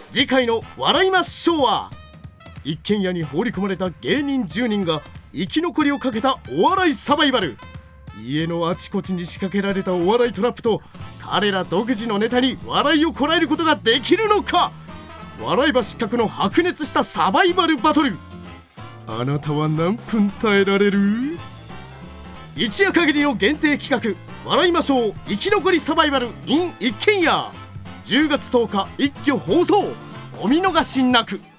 次回の笑いましょうは、一軒家に放り込まれた芸人10人が生き残りをかけたお笑いサバイバル。家のあちこちに仕掛けられたお笑いトラップと彼ら独自のネタに笑いをこらえることができるのか。笑い場失格の白熱したサバイバルバトル。あなたは何分耐えられる？一夜限りの限定企画、笑いましょう生き残りサバイバル in 一軒家。10月10日一挙放送。お見逃しなく。